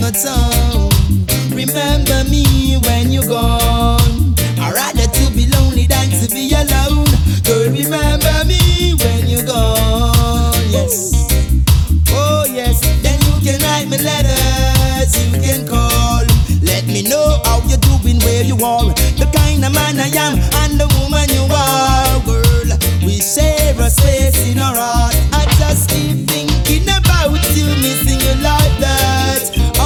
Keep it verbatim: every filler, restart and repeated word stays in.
good song. Remember me when you're gone. I'd rather to be lonely than to be alone. Girl, remember me when you're gone. Yes. Oh yes. Then you can write me letters. You can call. Let me know how you're doing, where you are. The kind of man I am.